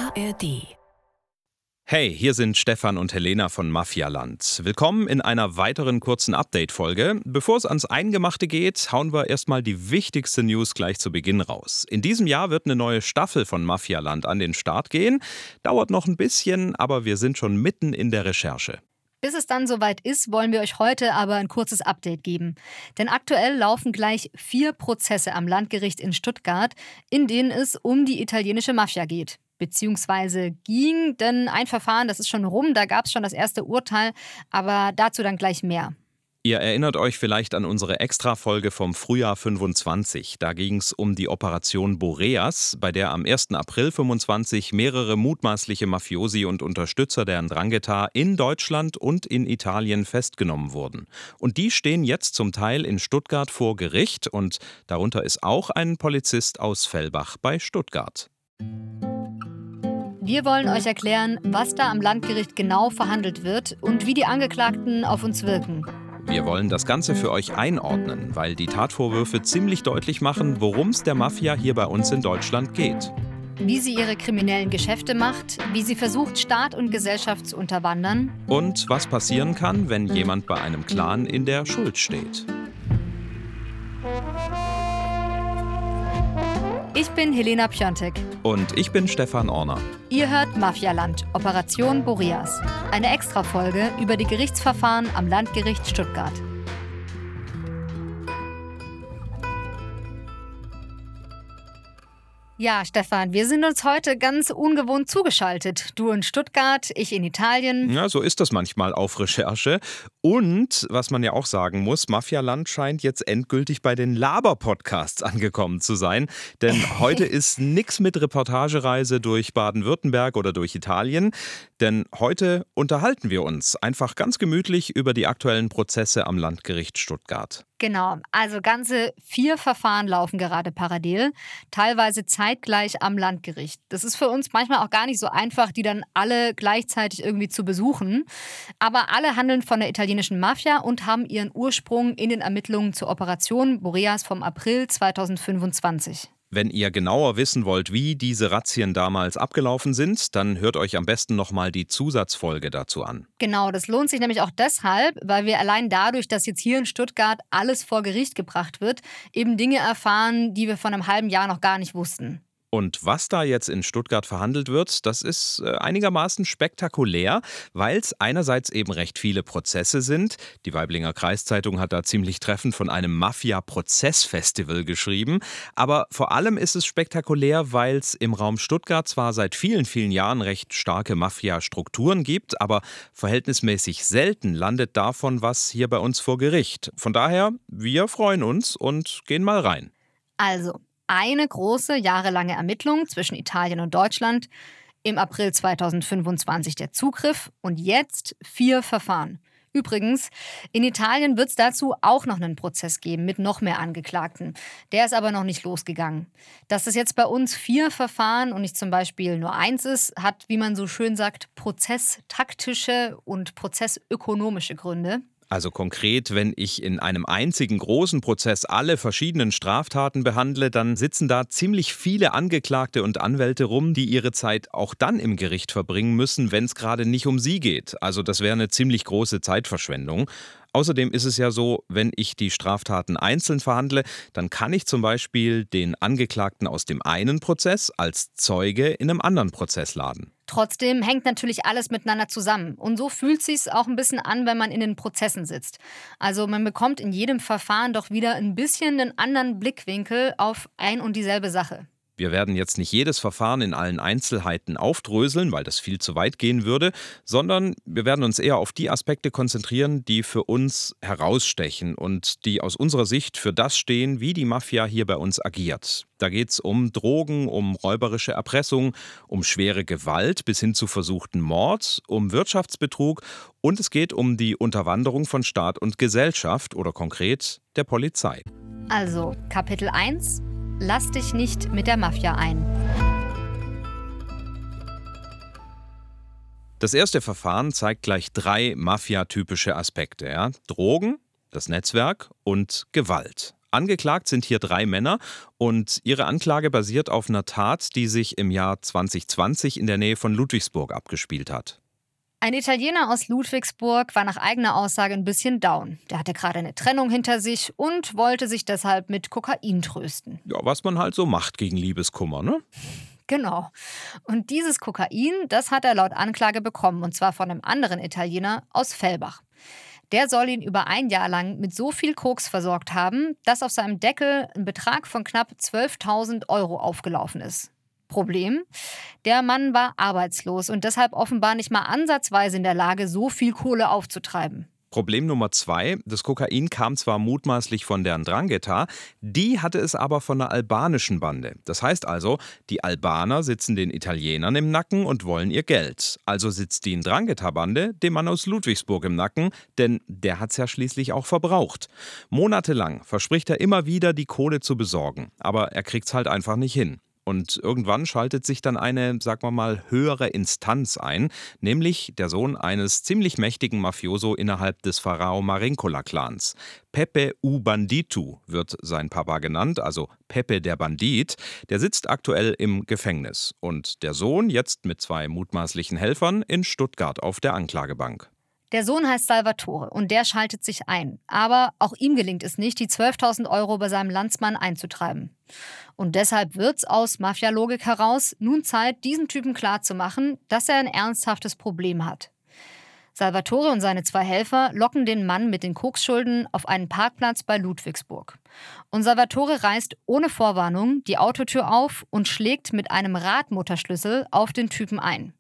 ARD. Hey, hier sind Stefan und Helena von Mafialand. Willkommen in einer weiteren kurzen Update-Folge. Bevor es ans Eingemachte geht, hauen wir erstmal die wichtigste News gleich zu Beginn raus. In diesem Jahr wird eine neue Staffel von Mafialand an den Start gehen. Dauert noch ein bisschen, aber wir sind schon mitten in der Recherche. Bis es dann soweit ist, wollen wir euch heute aber ein kurzes Update geben. Denn aktuell laufen gleich 4 Prozesse am Landgericht in Stuttgart, in denen es um die italienische Mafia geht. Beziehungsweise ging, denn ein Verfahren, das ist schon rum, da gab es schon das erste Urteil, aber dazu dann gleich mehr. Ihr erinnert euch vielleicht an unsere Extra-Folge vom Frühjahr 25. Da ging es um die Operation Boreas, bei der am 1. April 25 mehrere mutmaßliche Mafiosi und Unterstützer der 'Ndrangheta in Deutschland und in Italien festgenommen wurden. Und die stehen jetzt zum Teil in Stuttgart vor Gericht und darunter ist auch ein Polizist aus Fellbach bei Stuttgart. Wir wollen euch erklären, was da am Landgericht genau verhandelt wird und wie die Angeklagten auf uns wirken. Wir wollen das Ganze für euch einordnen, weil die Tatvorwürfe ziemlich deutlich machen, worum es der Mafia hier bei uns in Deutschland geht. Wie sie ihre kriminellen Geschäfte macht, wie sie versucht, Staat und Gesellschaft zu unterwandern. Und was passieren kann, wenn jemand bei einem Clan in der Schuld steht. Ich bin Helena Piontek. Und ich bin Stefan Orner. Ihr hört Mafialand, Operation Boreas. Eine Extrafolge über die Gerichtsverfahren am Landgericht Stuttgart. Ja, Stefan, wir sind uns heute ganz ungewohnt zugeschaltet. Du in Stuttgart, ich in Italien. Ja, so ist das manchmal auf Recherche. Und, was man ja auch sagen muss, Mafialand scheint jetzt endgültig bei den Laber-Podcasts angekommen zu sein. Denn heute ist nichts mit Reportagereise durch Baden-Württemberg oder durch Italien. Denn heute unterhalten wir uns einfach ganz gemütlich über die aktuellen Prozesse am Landgericht Stuttgart. Genau, also ganze 4 Verfahren laufen gerade parallel, teilweise zeitgleich am Landgericht. Das ist für uns manchmal auch gar nicht so einfach, die dann alle gleichzeitig irgendwie zu besuchen. Aber alle handeln von der italienischen Mafia und haben ihren Ursprung in den Ermittlungen zur Operation Boreas vom April 2025. Wenn ihr genauer wissen wollt, wie diese Razzien damals abgelaufen sind, dann hört euch am besten nochmal die Zusatzfolge dazu an. Genau, das lohnt sich nämlich auch deshalb, weil wir allein dadurch, dass jetzt hier in Stuttgart alles vor Gericht gebracht wird, eben Dinge erfahren, die wir vor einem halben Jahr noch gar nicht wussten. Und was da jetzt in Stuttgart verhandelt wird, das ist einigermaßen spektakulär, weil es einerseits eben recht viele Prozesse sind. Die Waiblinger Kreiszeitung hat da ziemlich treffend von einem Mafia-Prozessfestival geschrieben. Aber vor allem ist es spektakulär, weil es im Raum Stuttgart zwar seit vielen, vielen Jahren recht starke Mafia-Strukturen gibt, aber verhältnismäßig selten landet davon was hier bei uns vor Gericht. Von daher, wir freuen uns und gehen mal rein. Also, eine große, jahrelange Ermittlung zwischen Italien und Deutschland, im April 2025 der Zugriff und jetzt 4 Verfahren. Übrigens, in Italien wird es dazu auch noch einen Prozess geben mit noch mehr Angeklagten. Der ist aber noch nicht losgegangen. Dass es jetzt bei uns 4 Verfahren und nicht zum Beispiel nur 1 ist, hat, wie man so schön sagt, prozesstaktische und prozessökonomische Gründe. Also konkret, wenn ich in einem einzigen großen Prozess alle verschiedenen Straftaten behandle, dann sitzen da ziemlich viele Angeklagte und Anwälte rum, die ihre Zeit auch dann im Gericht verbringen müssen, wenn es gerade nicht um sie geht. Also das wäre eine ziemlich große Zeitverschwendung. Außerdem ist es ja so, wenn ich die Straftaten einzeln verhandle, dann kann ich zum Beispiel den Angeklagten aus dem einen Prozess als Zeuge in einem anderen Prozess laden. Trotzdem hängt natürlich alles miteinander zusammen. Und so fühlt es sich auch ein bisschen an, wenn man in den Prozessen sitzt. Also man bekommt in jedem Verfahren doch wieder ein bisschen einen anderen Blickwinkel auf ein und dieselbe Sache. Wir werden jetzt nicht jedes Verfahren in allen Einzelheiten aufdröseln, weil das viel zu weit gehen würde, sondern wir werden uns eher auf die Aspekte konzentrieren, die für uns herausstechen und die aus unserer Sicht für das stehen, wie die Mafia hier bei uns agiert. Da geht es um Drogen, um räuberische Erpressung, um schwere Gewalt bis hin zu versuchten Mord, um Wirtschaftsbetrug und es geht um die Unterwanderung von Staat und Gesellschaft oder konkret der Polizei. Also, Kapitel 1: Lass dich nicht mit der Mafia ein. Das erste Verfahren zeigt gleich 3 Mafia-typische Aspekte. Ja? Drogen, das Netzwerk und Gewalt. Angeklagt sind hier 3 Männer und ihre Anklage basiert auf einer Tat, die sich im Jahr 2020 in der Nähe von Ludwigsburg abgespielt hat. Ein Italiener aus Ludwigsburg war nach eigener Aussage ein bisschen down. Der hatte gerade eine Trennung hinter sich und wollte sich deshalb mit Kokain trösten. Ja, was man halt so macht gegen Liebeskummer, ne? Genau. Und dieses Kokain, das hat er laut Anklage bekommen, und zwar von einem anderen Italiener aus Fellbach. Der soll ihn über ein Jahr lang mit so viel Koks versorgt haben, dass auf seinem Deckel ein Betrag von knapp 12.000 Euro aufgelaufen ist. Problem: Der Mann war arbeitslos und deshalb offenbar nicht mal ansatzweise in der Lage, so viel Kohle aufzutreiben. Problem Nummer 2, das Kokain kam zwar mutmaßlich von der 'Ndrangheta, die hatte es aber von einer albanischen Bande. Das heißt also, die Albaner sitzen den Italienern im Nacken und wollen ihr Geld. Also sitzt die 'Ndrangheta-Bande dem Mann aus Ludwigsburg im Nacken, denn der hat's ja schließlich auch verbraucht. Monatelang verspricht er immer wieder, die Kohle zu besorgen, aber er kriegt's halt einfach nicht hin. Und irgendwann schaltet sich dann eine, sagen wir mal, höhere Instanz ein, nämlich der Sohn eines ziemlich mächtigen Mafioso innerhalb des Pharao Marinkola-Clans. Pepe u Banditu wird sein Papa genannt, also Pepe der Bandit. Der sitzt aktuell im Gefängnis. Und der Sohn jetzt mit 2 mutmaßlichen Helfern in Stuttgart auf der Anklagebank. Der Sohn heißt Salvatore und der schaltet sich ein. Aber auch ihm gelingt es nicht, die 12.000 Euro bei seinem Landsmann einzutreiben. Und deshalb wird's aus Mafialogik heraus nun Zeit, diesem Typen klarzumachen, dass er ein ernsthaftes Problem hat. Salvatore und seine 2 Helfer locken den Mann mit den Koksschulden auf einen Parkplatz bei Ludwigsburg. Und Salvatore reißt ohne Vorwarnung die Autotür auf und schlägt mit einem Radmutterschlüssel auf den Typen ein.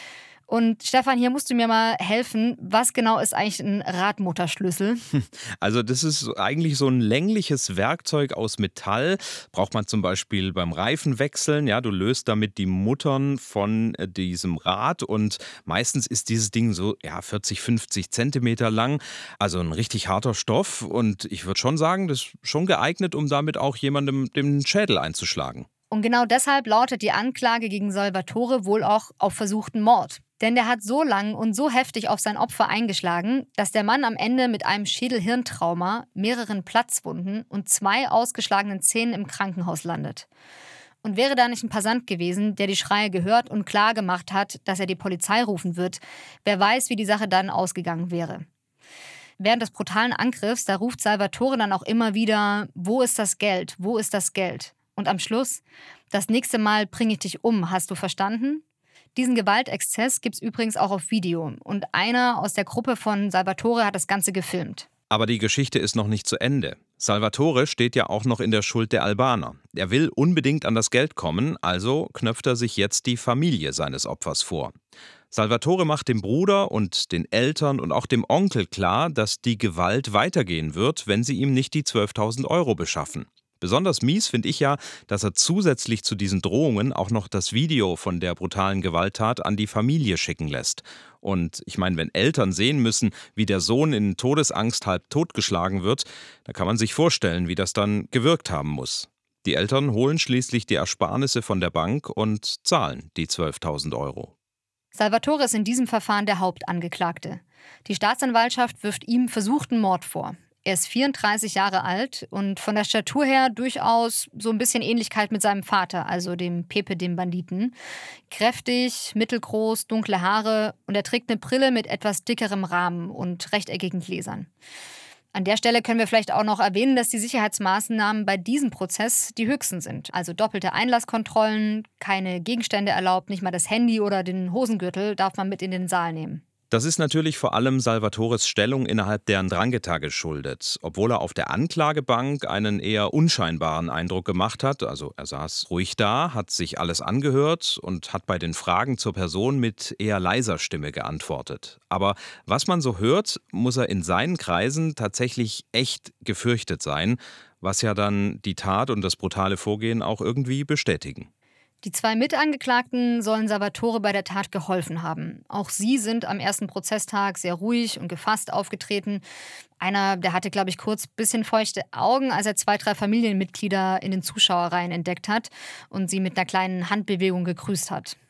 Und Stefan, hier musst du mir mal helfen. Was genau ist eigentlich ein Radmutterschlüssel? Also das ist eigentlich so ein längliches Werkzeug aus Metall. Braucht man zum Beispiel beim Reifenwechseln. Ja, du löst damit die Muttern von diesem Rad und meistens ist dieses Ding so 40, 50 Zentimeter lang. Also ein richtig harter Stoff und ich würde schon sagen, das ist schon geeignet, um damit auch jemandem den Schädel einzuschlagen. Und genau deshalb lautet die Anklage gegen Salvatore wohl auch auf versuchten Mord. Denn der hat so lang und so heftig auf sein Opfer eingeschlagen, dass der Mann am Ende mit einem Schädel-Hirntrauma, mehreren Platzwunden und 2 ausgeschlagenen Zähnen im Krankenhaus landet. Und wäre da nicht ein Passant gewesen, der die Schreie gehört und klar gemacht hat, dass er die Polizei rufen wird, wer weiß, wie die Sache dann ausgegangen wäre. Während des brutalen Angriffs, da ruft Salvatore dann auch immer wieder: Wo ist das Geld? Wo ist das Geld? Und am Schluss: Das nächste Mal bringe ich dich um, hast du verstanden? Diesen Gewaltexzess gibt's übrigens auch auf Video. Und einer aus der Gruppe von Salvatore hat das Ganze gefilmt. Aber die Geschichte ist noch nicht zu Ende. Salvatore steht ja auch noch in der Schuld der Albaner. Er will unbedingt an das Geld kommen, also knöpft er sich jetzt die Familie seines Opfers vor. Salvatore macht dem Bruder und den Eltern und auch dem Onkel klar, dass die Gewalt weitergehen wird, wenn sie ihm nicht die 12.000 Euro beschaffen. Besonders mies finde ich ja, dass er zusätzlich zu diesen Drohungen auch noch das Video von der brutalen Gewalttat an die Familie schicken lässt. Und ich meine, wenn Eltern sehen müssen, wie der Sohn in Todesangst halb totgeschlagen wird, da kann man sich vorstellen, wie das dann gewirkt haben muss. Die Eltern holen schließlich die Ersparnisse von der Bank und zahlen die 12.000 Euro. Salvatore ist in diesem Verfahren der Hauptangeklagte. Die Staatsanwaltschaft wirft ihm versuchten Mord vor. Er ist 34 Jahre alt und von der Statur her durchaus so ein bisschen Ähnlichkeit mit seinem Vater, also dem Pepe, dem Banditen. Kräftig, mittelgroß, dunkle Haare und er trägt eine Brille mit etwas dickerem Rahmen und rechteckigen Gläsern. An der Stelle können wir vielleicht auch noch erwähnen, dass die Sicherheitsmaßnahmen bei diesem Prozess die höchsten sind. Also doppelte Einlasskontrollen, keine Gegenstände erlaubt, nicht mal das Handy oder den Hosengürtel darf man mit in den Saal nehmen. Das ist natürlich vor allem Salvatores Stellung innerhalb der 'Ndrangheta geschuldet. Obwohl er auf der Anklagebank einen eher unscheinbaren Eindruck gemacht hat, also er saß ruhig da, hat sich alles angehört und hat bei den Fragen zur Person mit eher leiser Stimme geantwortet. Aber was man so hört, muss er in seinen Kreisen tatsächlich echt gefürchtet sein, was ja dann die Tat und das brutale Vorgehen auch irgendwie bestätigen. Die 2 Mitangeklagten sollen Salvatore bei der Tat geholfen haben. Auch sie sind am ersten Prozesstag sehr ruhig und gefasst aufgetreten. Einer, der hatte, glaube ich, kurz ein bisschen feuchte Augen, als er 2, 3 Familienmitglieder in den Zuschauerreihen entdeckt hat und sie mit einer kleinen Handbewegung gegrüßt hat.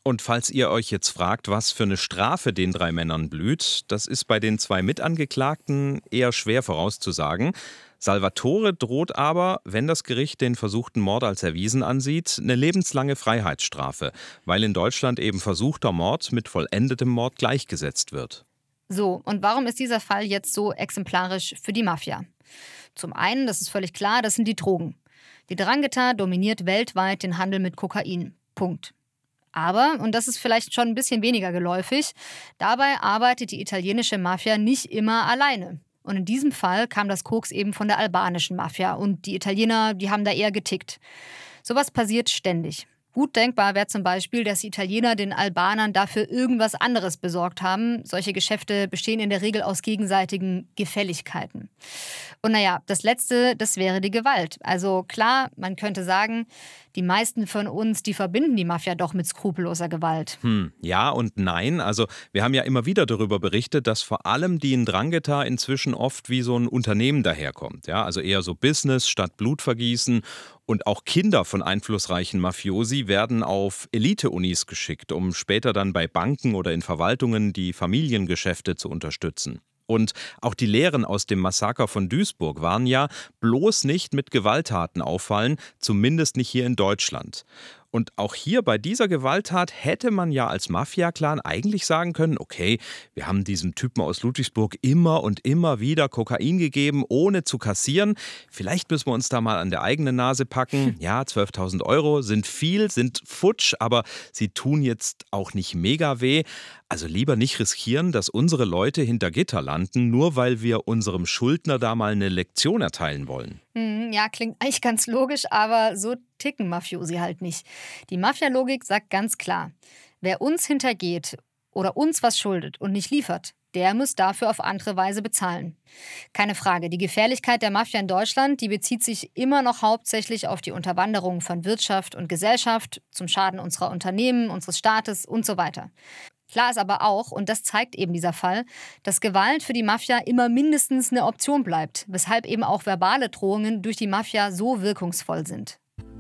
Und falls ihr euch jetzt fragt, was für eine Strafe den 3 Männern blüht, das ist bei den 2 Mitangeklagten eher schwer vorauszusagen. Salvatore droht aber, wenn das Gericht den versuchten Mord als erwiesen ansieht, eine lebenslange Freiheitsstrafe, weil in Deutschland eben versuchter Mord mit vollendetem Mord gleichgesetzt wird. So, und warum ist dieser Fall jetzt so exemplarisch für die Mafia? Zum einen, das ist völlig klar, das sind die Drogen. Die 'Ndrangheta dominiert weltweit den Handel mit Kokain. Punkt. Aber, und das ist vielleicht schon ein bisschen weniger geläufig, dabei arbeitet die italienische Mafia nicht immer alleine. Und in diesem Fall kam das Koks eben von der albanischen Mafia und die Italiener, die haben da eher getickt. Sowas passiert ständig. Gut denkbar wäre zum Beispiel, dass die Italiener den Albanern dafür irgendwas anderes besorgt haben. Solche Geschäfte bestehen in der Regel aus gegenseitigen Gefälligkeiten. Und naja, das Letzte, das wäre die Gewalt. Also klar, man könnte sagen, die meisten von uns, die verbinden die Mafia doch mit skrupelloser Gewalt. Ja und nein. Also wir haben ja immer wieder darüber berichtet, dass vor allem die 'Ndrangheta inzwischen oft wie so ein Unternehmen daherkommt. Ja, also eher so Business statt Blutvergießen. Und auch Kinder von einflussreichen Mafiosi werden auf Elite-Unis geschickt, um später dann bei Banken oder in Verwaltungen die Familiengeschäfte zu unterstützen. Und auch die Lehren aus dem Massaker von Duisburg waren ja, bloß nicht mit Gewalttaten auffallen, zumindest nicht hier in Deutschland. Und auch hier bei dieser Gewalttat hätte man ja als Mafia-Clan eigentlich sagen können, okay, wir haben diesem Typen aus Ludwigsburg immer und immer wieder Kokain gegeben, ohne zu kassieren. Vielleicht müssen wir uns da mal an der eigenen Nase packen. Ja, 12.000 Euro sind viel, sind futsch, aber sie tun jetzt auch nicht mega weh. Also lieber nicht riskieren, dass unsere Leute hinter Gitter landen, nur weil wir unserem Schuldner da mal eine Lektion erteilen wollen. Ja, klingt eigentlich ganz logisch, aber so ticken Mafiosi halt nicht. Die Mafia-Logik sagt ganz klar, wer uns hintergeht oder uns was schuldet und nicht liefert, der muss dafür auf andere Weise bezahlen. Keine Frage, die Gefährlichkeit der Mafia in Deutschland, die bezieht sich immer noch hauptsächlich auf die Unterwanderung von Wirtschaft und Gesellschaft zum Schaden unserer Unternehmen, unseres Staates und so weiter. Klar ist aber auch, und das zeigt eben dieser Fall, dass Gewalt für die Mafia immer mindestens eine Option bleibt, weshalb eben auch verbale Drohungen durch die Mafia so wirkungsvoll sind.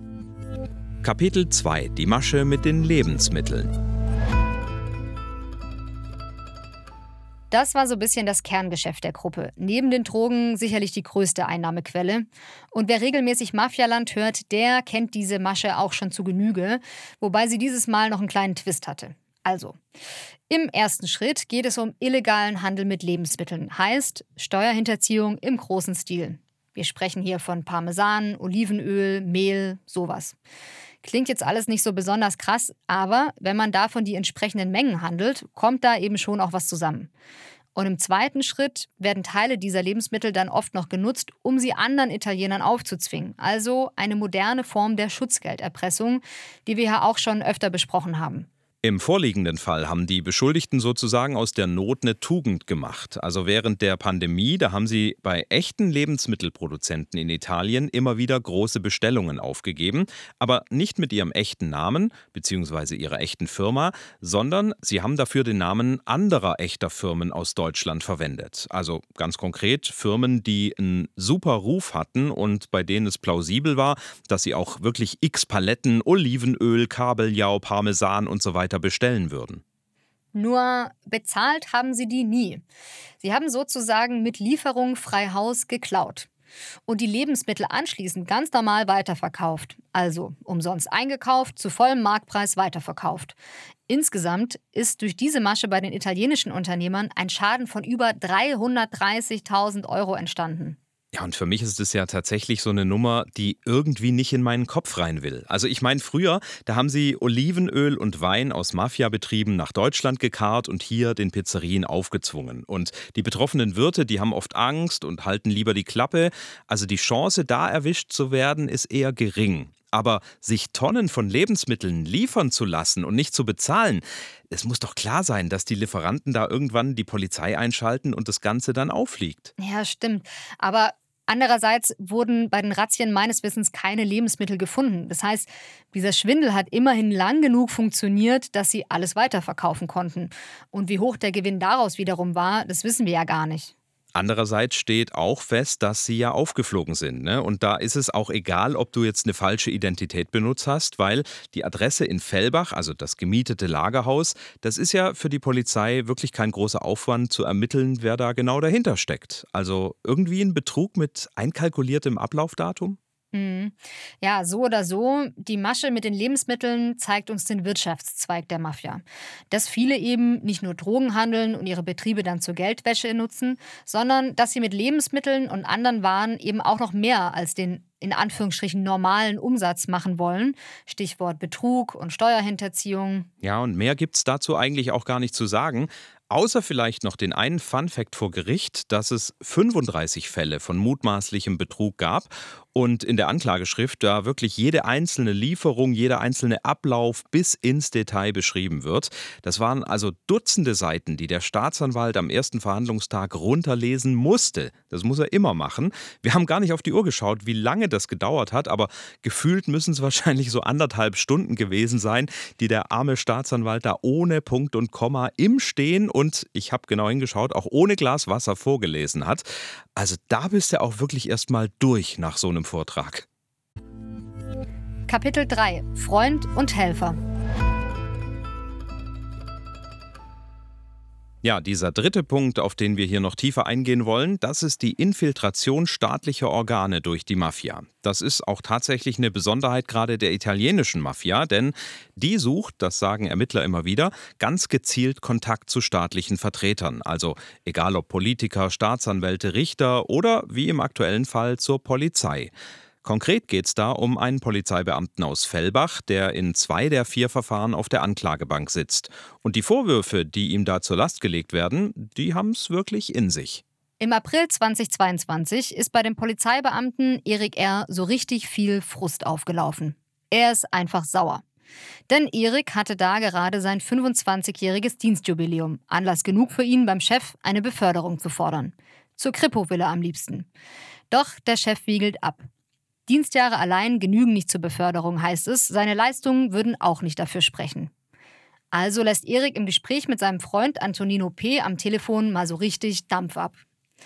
Kapitel 2: Die Masche mit den Lebensmitteln. Das war so ein bisschen das Kerngeschäft der Gruppe. Neben den Drogen sicherlich die größte Einnahmequelle. Und wer regelmäßig Mafialand hört, der kennt diese Masche auch schon zu Genüge, wobei sie dieses Mal noch einen kleinen Twist hatte. Also, im ersten Schritt geht es um illegalen Handel mit Lebensmitteln, heißt Steuerhinterziehung im großen Stil. Wir sprechen hier von Parmesan, Olivenöl, Mehl, sowas. Klingt jetzt alles nicht so besonders krass, aber wenn man davon die entsprechenden Mengen handelt, kommt da eben schon auch was zusammen. Und im zweiten Schritt werden Teile dieser Lebensmittel dann oft noch genutzt, um sie anderen Italienern aufzuzwingen. Also eine moderne Form der Schutzgelderpressung, die wir ja auch schon öfter besprochen haben. Im vorliegenden Fall haben die Beschuldigten sozusagen aus der Not eine Tugend gemacht. Also während der Pandemie, da haben sie bei echten Lebensmittelproduzenten in Italien immer wieder große Bestellungen aufgegeben, aber nicht mit ihrem echten Namen bzw. ihrer echten Firma, sondern sie haben dafür den Namen anderer echter Firmen aus Deutschland verwendet. Also ganz konkret Firmen, die einen super Ruf hatten und bei denen es plausibel war, dass sie auch wirklich x Paletten Olivenöl, Kabeljau, Parmesan und so weiter bestellen würden. Nur bezahlt haben sie die nie. Sie haben sozusagen mit Lieferung frei Haus geklaut. Und die Lebensmittel anschließend ganz normal weiterverkauft. Also umsonst eingekauft, zu vollem Marktpreis weiterverkauft. Insgesamt ist durch diese Masche bei den italienischen Unternehmern ein Schaden von über 330.000 Euro entstanden. Ja, und für mich ist es ja tatsächlich so eine Nummer, die irgendwie nicht in meinen Kopf rein will. Also ich meine, früher, da haben sie Olivenöl und Wein aus Mafiabetrieben nach Deutschland gekarrt und hier den Pizzerien aufgezwungen. Und die betroffenen Wirte, die haben oft Angst und halten lieber die Klappe. Also die Chance, da erwischt zu werden, ist eher gering. Aber sich Tonnen von Lebensmitteln liefern zu lassen und nicht zu bezahlen, es muss doch klar sein, dass die Lieferanten da irgendwann die Polizei einschalten und das Ganze dann auffliegt. Ja, stimmt. Aber andererseits wurden bei den Razzien meines Wissens keine Lebensmittel gefunden. Das heißt, dieser Schwindel hat immerhin lang genug funktioniert, dass sie alles weiterverkaufen konnten. Und wie hoch der Gewinn daraus wiederum war, das wissen wir ja gar nicht. Andererseits steht auch fest, dass sie ja aufgeflogen sind. Ne? Und da ist es auch egal, ob du jetzt eine falsche Identität benutzt hast, weil die Adresse in Fellbach, also das gemietete Lagerhaus, das ist ja für die Polizei wirklich kein großer Aufwand zu ermitteln, wer da genau dahinter steckt. Also irgendwie ein Betrug mit einkalkuliertem Ablaufdatum? Mhm. Ja, so oder so, die Masche mit den Lebensmitteln zeigt uns den Wirtschaftszweig der Mafia. Dass viele eben nicht nur Drogen handeln und ihre Betriebe dann zur Geldwäsche nutzen, sondern dass sie mit Lebensmitteln und anderen Waren eben auch noch mehr als den in Anführungsstrichen normalen Umsatz machen wollen. Stichwort Betrug und Steuerhinterziehung. Ja, und mehr gibt's dazu eigentlich auch gar nicht zu sagen. Außer vielleicht noch den einen Fun-Fact vor Gericht, dass es 35 Fälle von mutmaßlichem Betrug gab und in der Anklageschrift da wirklich jede einzelne Lieferung, jeder einzelne Ablauf bis ins Detail beschrieben wird. Das waren also Dutzende Seiten, die der Staatsanwalt am ersten Verhandlungstag runterlesen musste. Das muss er immer machen. Wir haben gar nicht auf die Uhr geschaut, wie lange das gedauert hat, aber gefühlt müssen es wahrscheinlich so 1,5 Stunden gewesen sein, die der arme Staatsanwalt da ohne Punkt und Komma im Stehen und ich habe genau hingeschaut, auch ohne Glas Wasser vorgelesen hat. Also da bist du auch wirklich erstmal durch nach so einem Vortrag. Kapitel 3: Freund und Helfer. Ja, dieser dritte Punkt, auf den wir hier noch tiefer eingehen wollen, das ist die Infiltration staatlicher Organe durch die Mafia. Das ist auch tatsächlich eine Besonderheit gerade der italienischen Mafia, denn die sucht, das sagen Ermittler immer wieder, ganz gezielt Kontakt zu staatlichen Vertretern. Also egal ob Politiker, Staatsanwälte, Richter oder wie im aktuellen Fall zur Polizei. Konkret geht es da um einen Polizeibeamten aus Fellbach, der in 2 der 4 Verfahren auf der Anklagebank sitzt. Und die Vorwürfe, die ihm da zur Last gelegt werden, die haben es wirklich in sich. Im April 2022 ist bei dem Polizeibeamten Erik R. so richtig viel Frust aufgelaufen. Er ist einfach sauer. Denn Erik hatte da gerade sein 25-jähriges Dienstjubiläum. Anlass genug für ihn, beim Chef eine Beförderung zu fordern. Zur Kripo will er am liebsten. Doch der Chef wiegelt ab. Dienstjahre allein genügen nicht zur Beförderung, heißt es. Seine Leistungen würden auch nicht dafür sprechen. Also lässt Erik im Gespräch mit seinem Freund Antonino P. am Telefon mal so richtig Dampf ab.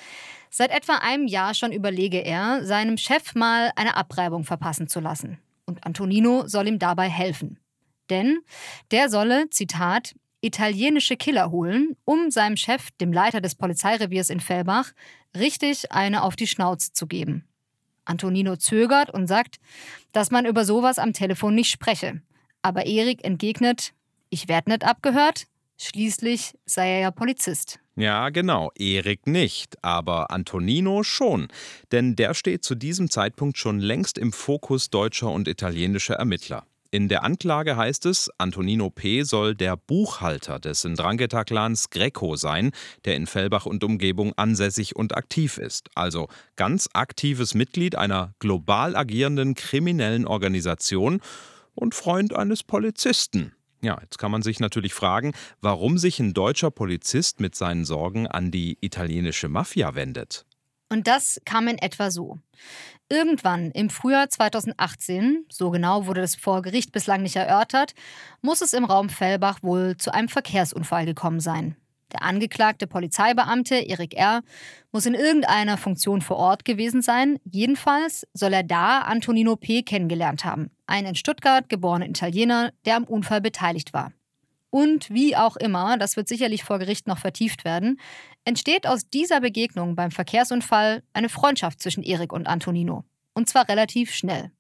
Seit etwa einem Jahr schon überlege er, seinem Chef mal eine Abreibung verpassen zu lassen. Und Antonino soll ihm dabei helfen. Denn der solle, Zitat, italienische Killer holen, um seinem Chef, dem Leiter des Polizeireviers in Fellbach, richtig eine auf die Schnauze zu geben. Antonino zögert und sagt, dass man über sowas am Telefon nicht spreche. Aber Erik entgegnet, ich werde nicht abgehört, schließlich sei er ja Polizist. Ja, genau, Erik nicht, aber Antonino schon. Denn der steht zu diesem Zeitpunkt schon längst im Fokus deutscher und italienischer Ermittler. In der Anklage heißt es, Antonino P. soll der Buchhalter des Ndrangheta-Clans Greco sein, der in Fellbach und Umgebung ansässig und aktiv ist. Also ganz aktives Mitglied einer global agierenden kriminellen Organisation und Freund eines Polizisten. Ja, jetzt kann man sich natürlich fragen, warum sich ein deutscher Polizist mit seinen Sorgen an die italienische Mafia wendet. Und das kam in etwa so. Irgendwann im Frühjahr 2018, so genau wurde das vor Gericht bislang nicht erörtert, muss es im Raum Fellbach wohl zu einem Verkehrsunfall gekommen sein. Der angeklagte Polizeibeamte Erik R. muss in irgendeiner Funktion vor Ort gewesen sein. Jedenfalls soll er da Antonino P. kennengelernt haben, einen in Stuttgart geborenen Italiener, der am Unfall beteiligt war. Und wie auch immer, das wird sicherlich vor Gericht noch vertieft werden, entsteht aus dieser Begegnung beim Verkehrsunfall eine Freundschaft zwischen Erik und Antonino. Und zwar relativ schnell.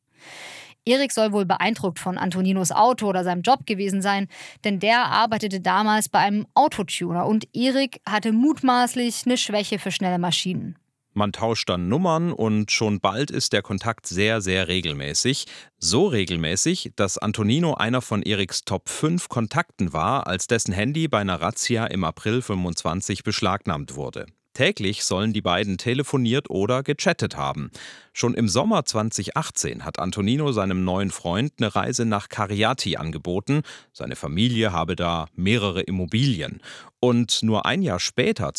Erik soll wohl beeindruckt von Antoninos Auto oder seinem Job gewesen sein, denn der arbeitete damals bei einem Autotuner und Erik hatte mutmaßlich eine Schwäche für schnelle Maschinen. Man tauscht dann Nummern und schon bald ist der Kontakt sehr, sehr regelmäßig. So regelmäßig, dass Antonino einer von Eriks Top 5 Kontakten war, als dessen Handy bei einer Razzia im April 25 beschlagnahmt wurde. Täglich sollen die beiden telefoniert oder gechattet haben. Schon im Sommer 2018 hat Antonino seinem neuen Freund eine Reise nach Cariati angeboten. Seine Familie habe da mehrere Immobilien. Und nur ein Jahr später,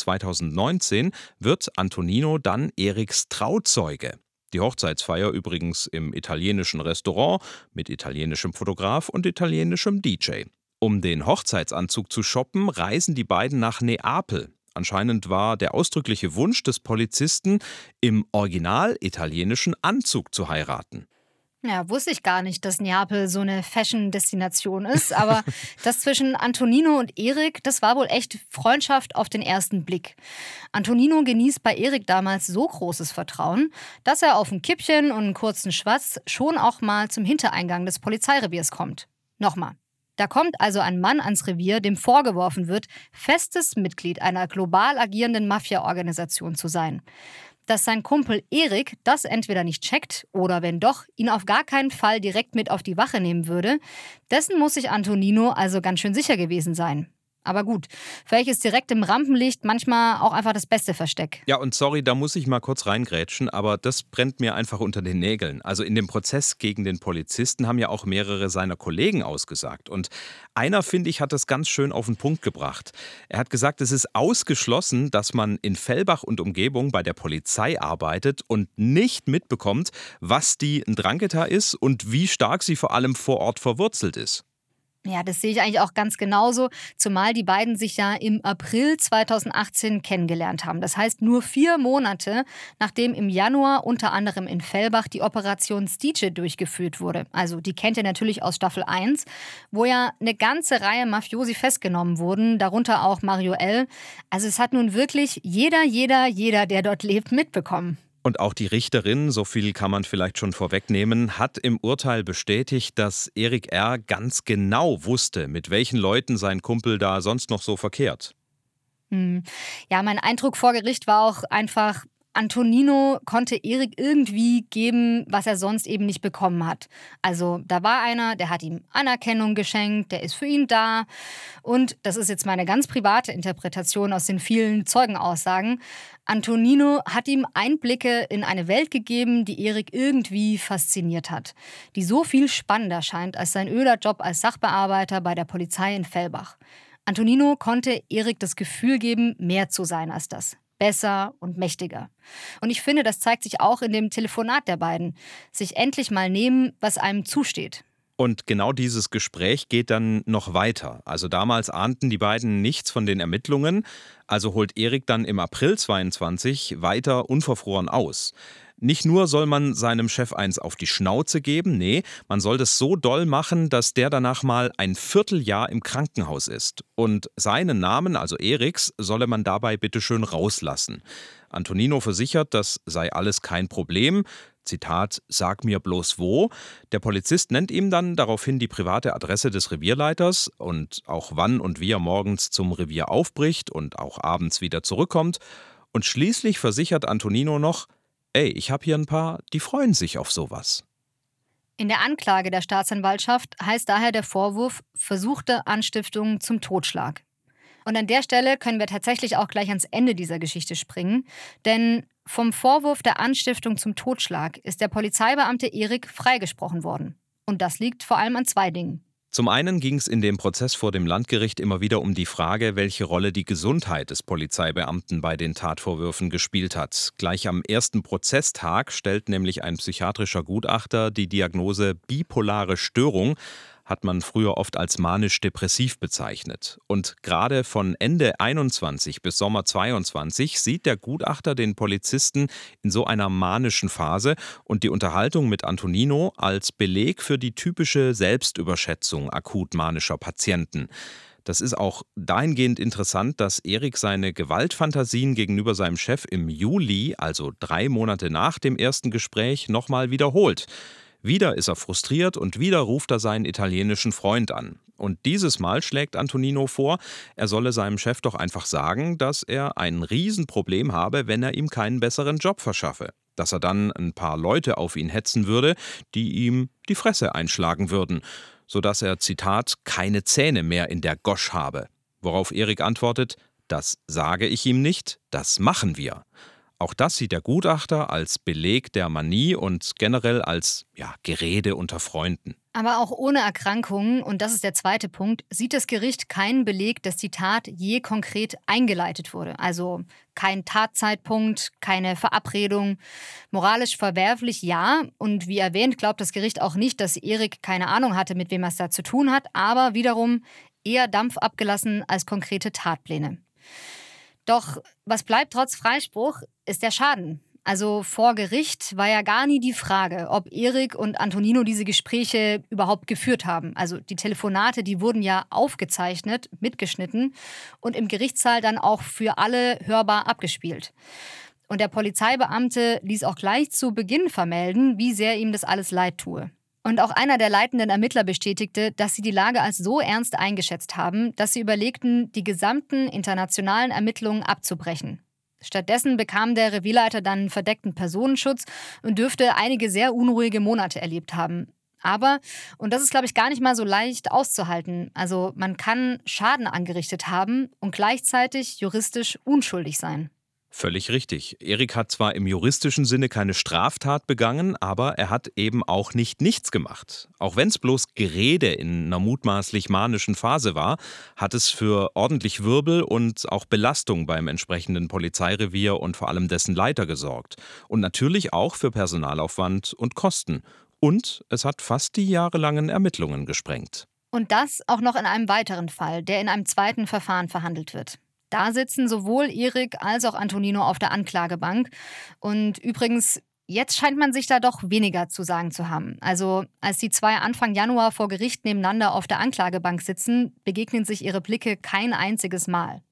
2019, wird Antonino dann Eriks Trauzeuge. Die Hochzeitsfeier übrigens im italienischen Restaurant mit italienischem Fotograf und italienischem DJ. Um den Hochzeitsanzug zu shoppen, reisen die beiden nach Neapel. Anscheinend war der ausdrückliche Wunsch des Polizisten, im original italienischen Anzug zu heiraten. Ja, wusste ich gar nicht, dass Neapel so eine Fashion-Destination ist. Aber das zwischen Antonino und Erik, das war wohl echt Freundschaft auf den ersten Blick. Antonino genießt bei Erik damals so großes Vertrauen, dass er auf ein Kippchen und einen kurzen Schwatz schon auch mal zum Hintereingang des Polizeireviers kommt. Nochmal. Da kommt also ein Mann ans Revier, dem vorgeworfen wird, festes Mitglied einer global agierenden Mafia-Organisation zu sein. Dass sein Kumpel Erik das entweder nicht checkt oder wenn doch, ihn auf gar keinen Fall direkt mit auf die Wache nehmen würde, dessen muss sich Antonino also ganz schön sicher gewesen sein. Aber gut, vielleicht ist direkt im Rampenlicht manchmal auch einfach das beste Versteck. Ja, und sorry, da muss ich mal kurz reingrätschen, aber das brennt mir einfach unter den Nägeln. Also in dem Prozess gegen den Polizisten haben ja auch mehrere seiner Kollegen ausgesagt. Und einer, finde ich, hat das ganz schön auf den Punkt gebracht. Er hat gesagt, es ist ausgeschlossen, dass man in Fellbach und Umgebung bei der Polizei arbeitet und nicht mitbekommt, was die Ndrangheta ist und wie stark sie vor allem vor Ort verwurzelt ist. Ja, das sehe ich eigentlich auch ganz genauso, zumal die beiden sich ja im April 2018 kennengelernt haben. Das heißt nur 4 Monate, nachdem im Januar unter anderem in Fellbach die Operation Stice durchgeführt wurde. Also die kennt ihr natürlich aus Staffel 1, wo ja eine ganze Reihe Mafiosi festgenommen wurden, darunter auch Mario L. Also es hat nun wirklich jeder, der dort lebt, mitbekommen. Und auch die Richterin, so viel kann man vielleicht schon vorwegnehmen, hat im Urteil bestätigt, dass Erik R. ganz genau wusste, mit welchen Leuten sein Kumpel da sonst noch so verkehrt. Hm. Ja, mein Eindruck vor Gericht war auch einfach, Antonino konnte Erik irgendwie geben, was er sonst eben nicht bekommen hat. Also da war einer, der hat ihm Anerkennung geschenkt, der ist für ihn da. Und das ist jetzt meine ganz private Interpretation aus den vielen Zeugenaussagen. Antonino hat ihm Einblicke in eine Welt gegeben, die Erik irgendwie fasziniert hat. Die so viel spannender scheint als sein öder Job als Sachbearbeiter bei der Polizei in Fellbach. Antonino konnte Erik das Gefühl geben, mehr zu sein als das. Besser und mächtiger. Und ich finde, das zeigt sich auch in dem Telefonat der beiden. Sich endlich mal nehmen, was einem zusteht. Und genau dieses Gespräch geht dann noch weiter. Also damals ahnten die beiden nichts von den Ermittlungen, also holt Erik dann im April 22 weiter unverfroren aus. Nicht nur soll man seinem Chef eins auf die Schnauze geben, nee, man soll das so doll machen, dass der danach mal ein Vierteljahr im Krankenhaus ist. Und seinen Namen, also Eriks, solle man dabei bitte schön rauslassen. Antonino versichert, das sei alles kein Problem. Zitat, sag mir bloß wo. Der Polizist nennt ihm dann daraufhin die private Adresse des Revierleiters und auch wann und wie er morgens zum Revier aufbricht und auch abends wieder zurückkommt. Und schließlich versichert Antonino noch, ey, ich habe hier ein paar, die freuen sich auf sowas. In der Anklage der Staatsanwaltschaft heißt daher der Vorwurf versuchte Anstiftung zum Totschlag. Und an der Stelle können wir tatsächlich auch gleich ans Ende dieser Geschichte springen, denn vom Vorwurf der Anstiftung zum Totschlag ist der Polizeibeamte Erik freigesprochen worden. Und das liegt vor allem an 2 Dingen. Zum einen ging es in dem Prozess vor dem Landgericht immer wieder um die Frage, welche Rolle die Gesundheit des Polizeibeamten bei den Tatvorwürfen gespielt hat. Gleich am ersten Prozesstag stellt nämlich ein psychiatrischer Gutachter die Diagnose bipolare Störung, hat man früher oft als manisch-depressiv bezeichnet. Und gerade von Ende 21 bis Sommer 22 sieht der Gutachter den Polizisten in so einer manischen Phase und die Unterhaltung mit Antonino als Beleg für die typische Selbstüberschätzung akut manischer Patienten. Das ist auch dahingehend interessant, dass Erik seine Gewaltfantasien gegenüber seinem Chef im Juli, also 3 Monate nach dem ersten Gespräch, nochmal wiederholt. Wieder ist er frustriert und wieder ruft er seinen italienischen Freund an. Und dieses Mal schlägt Antonino vor, er solle seinem Chef doch einfach sagen, dass er ein Riesenproblem habe, wenn er ihm keinen besseren Job verschaffe. Dass er dann ein paar Leute auf ihn hetzen würde, die ihm die Fresse einschlagen würden, sodass er, Zitat, keine Zähne mehr in der Gosch habe. Worauf Erik antwortet, das sage ich ihm nicht, das machen wir. Auch das sieht der Gutachter als Beleg der Manie und generell als Gerede unter Freunden. Aber auch ohne Erkrankungen, und das ist der zweite Punkt, sieht das Gericht keinen Beleg, dass die Tat je konkret eingeleitet wurde. Also kein Tatzeitpunkt, keine Verabredung. Moralisch verwerflich ja. Und wie erwähnt, glaubt das Gericht auch nicht, dass Erik keine Ahnung hatte, mit wem er es da zu tun hat. Aber wiederum eher Dampf abgelassen als konkrete Tatpläne. Doch was bleibt trotz Freispruch, ist der Schaden. Also vor Gericht war ja gar nie die Frage, ob Erik und Antonino diese Gespräche überhaupt geführt haben. Also die Telefonate, die wurden ja aufgezeichnet, mitgeschnitten und im Gerichtssaal dann auch für alle hörbar abgespielt. Und der Polizeibeamte ließ auch gleich zu Beginn vermelden, wie sehr ihm das alles leid tue. Und auch einer der leitenden Ermittler bestätigte, dass sie die Lage als so ernst eingeschätzt haben, dass sie überlegten, die gesamten internationalen Ermittlungen abzubrechen. Stattdessen bekam der Revierleiter dann verdeckten Personenschutz und dürfte einige sehr unruhige Monate erlebt haben. Aber, und das ist, glaube ich, gar nicht mal so leicht auszuhalten, also man kann Schaden angerichtet haben und gleichzeitig juristisch unschuldig sein. Völlig richtig. Erik hat zwar im juristischen Sinne keine Straftat begangen, aber er hat eben auch nicht nichts gemacht. Auch wenn es bloß Gerede in einer mutmaßlich manischen Phase war, hat es für ordentlich Wirbel und auch Belastung beim entsprechenden Polizeirevier und vor allem dessen Leiter gesorgt. Und natürlich auch für Personalaufwand und Kosten. Und es hat fast die jahrelangen Ermittlungen gesprengt. Und das auch noch in einem weiteren Fall, der in einem zweiten Verfahren verhandelt wird. Da sitzen sowohl Erik als auch Antonino auf der Anklagebank. Und übrigens, jetzt scheint man sich da doch weniger zu sagen zu haben. Also, als die zwei Anfang Januar vor Gericht nebeneinander auf der Anklagebank sitzen, begegnen sich ihre Blicke kein einziges Mal.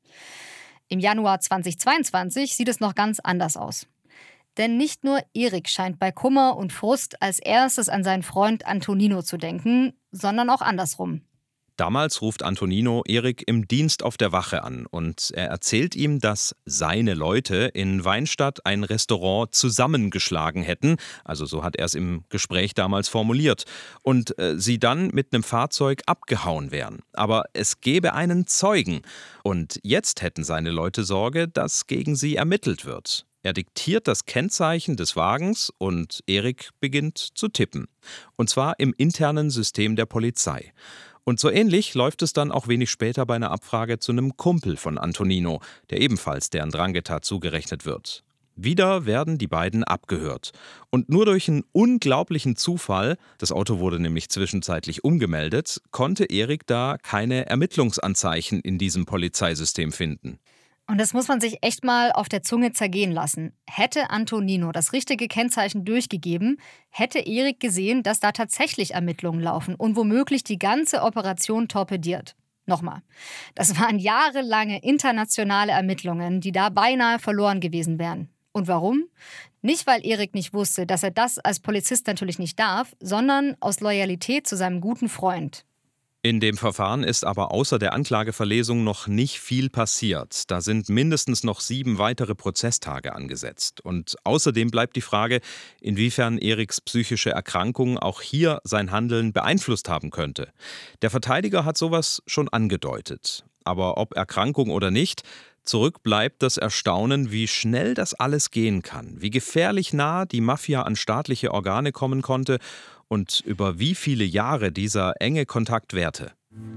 Im Januar 2022 sieht es noch ganz anders aus. Denn nicht nur Erik scheint bei Kummer und Frust als erstes an seinen Freund Antonino zu denken, sondern auch andersrum. Damals ruft Antonino Erik im Dienst auf der Wache an und er erzählt ihm, dass seine Leute in Weinstadt ein Restaurant zusammengeschlagen hätten, also so hat er es im Gespräch damals formuliert, und sie dann mit einem Fahrzeug abgehauen wären. Aber es gäbe einen Zeugen und jetzt hätten seine Leute Sorge, dass gegen sie ermittelt wird. Er diktiert das Kennzeichen des Wagens und Erik beginnt zu tippen. Und zwar im internen System der Polizei. Und so ähnlich läuft es dann auch wenig später bei einer Abfrage zu einem Kumpel von Antonino, der ebenfalls der Ndrangheta zugerechnet wird. Wieder werden die beiden abgehört. Und nur durch einen unglaublichen Zufall, das Auto wurde nämlich zwischenzeitlich umgemeldet, konnte Erik da keine Ermittlungsanzeichen in diesem Polizeisystem finden. Und das muss man sich echt mal auf der Zunge zergehen lassen. Hätte Antonino das richtige Kennzeichen durchgegeben, hätte Erik gesehen, dass da tatsächlich Ermittlungen laufen und womöglich die ganze Operation torpediert. Nochmal, das waren jahrelange internationale Ermittlungen, die da beinahe verloren gewesen wären. Und warum? Nicht, weil Erik nicht wusste, dass er das als Polizist natürlich nicht darf, sondern aus Loyalität zu seinem guten Freund. In dem Verfahren ist aber außer der Anklageverlesung noch nicht viel passiert. Da sind mindestens noch 7 weitere Prozesstage angesetzt. Und außerdem bleibt die Frage, inwiefern Eriks psychische Erkrankung auch hier sein Handeln beeinflusst haben könnte. Der Verteidiger hat sowas schon angedeutet. Aber ob Erkrankung oder nicht, zurück bleibt das Erstaunen, wie schnell das alles gehen kann, wie gefährlich nah die Mafia an staatliche Organe kommen konnte und über wie viele Jahre dieser enge Kontakt währte.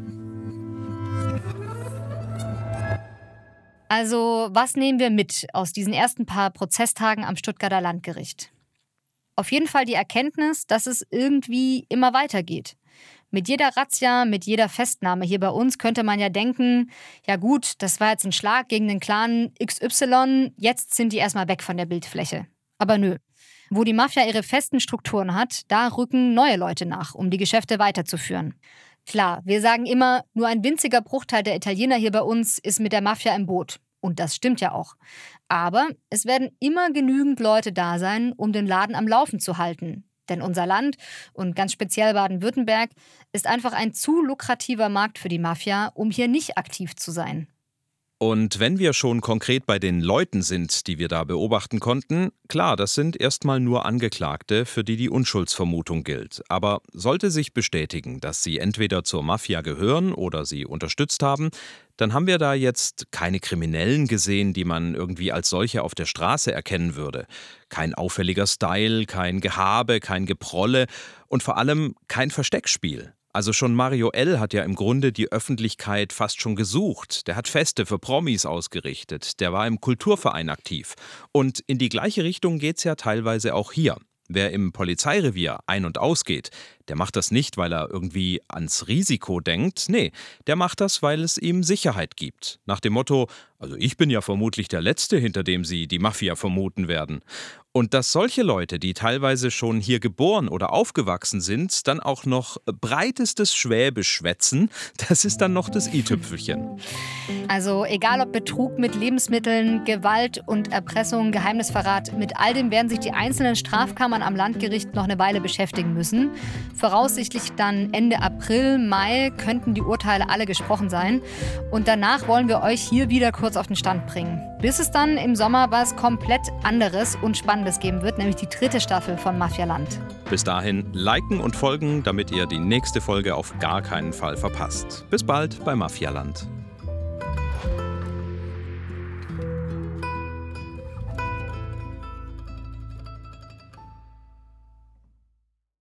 Also, was nehmen wir mit aus diesen ersten paar Prozesstagen am Stuttgarter Landgericht? Auf jeden Fall die Erkenntnis, dass es irgendwie immer weitergeht. Mit jeder Razzia, mit jeder Festnahme hier bei uns könnte man ja denken, ja gut, das war jetzt ein Schlag gegen den Clan XY, jetzt sind die erstmal weg von der Bildfläche. Aber nö. Wo die Mafia ihre festen Strukturen hat, da rücken neue Leute nach, um die Geschäfte weiterzuführen. Klar, wir sagen immer, nur ein winziger Bruchteil der Italiener hier bei uns ist mit der Mafia im Boot. Und das stimmt ja auch. Aber es werden immer genügend Leute da sein, um den Laden am Laufen zu halten. Denn unser Land, und ganz speziell Baden-Württemberg, ist einfach ein zu lukrativer Markt für die Mafia, um hier nicht aktiv zu sein. Und wenn wir schon konkret bei den Leuten sind, die wir da beobachten konnten, klar, das sind erstmal nur Angeklagte, für die die Unschuldsvermutung gilt. Aber sollte sich bestätigen, dass sie entweder zur Mafia gehören oder sie unterstützt haben, dann haben wir da jetzt keine Kriminellen gesehen, die man irgendwie als solche auf der Straße erkennen würde. Kein auffälliger Style, kein Gehabe, kein Geprolle und vor allem kein Versteckspiel. Also schon Mario L. hat ja im Grunde die Öffentlichkeit fast schon gesucht. Der hat Feste für Promis ausgerichtet, der war im Kulturverein aktiv. Und in die gleiche Richtung geht's ja teilweise auch hier. Wer im Polizeirevier ein- und ausgeht, der macht das nicht, weil er irgendwie ans Risiko denkt. Nee, der macht das, weil es ihm Sicherheit gibt. Nach dem Motto, also ich bin ja vermutlich der Letzte, hinter dem Sie die Mafia vermuten werden. Und dass solche Leute, die teilweise schon hier geboren oder aufgewachsen sind, dann auch noch breitestes Schwäbisch schwätzen, das ist dann noch das i-Tüpfelchen. Also egal ob Betrug mit Lebensmitteln, Gewalt und Erpressung, Geheimnisverrat, mit all dem werden sich die einzelnen Strafkammern am Landgericht noch eine Weile beschäftigen müssen. Voraussichtlich dann Ende April, Mai könnten die Urteile alle gesprochen sein. Und danach wollen wir euch hier wieder kurz auf den Stand bringen. Bis es dann im Sommer was komplett anderes und Spannendes geben wird, nämlich die 3. Staffel von Mafialand. Bis dahin liken und folgen, damit ihr die nächste Folge auf gar keinen Fall verpasst. Bis bald bei Mafialand.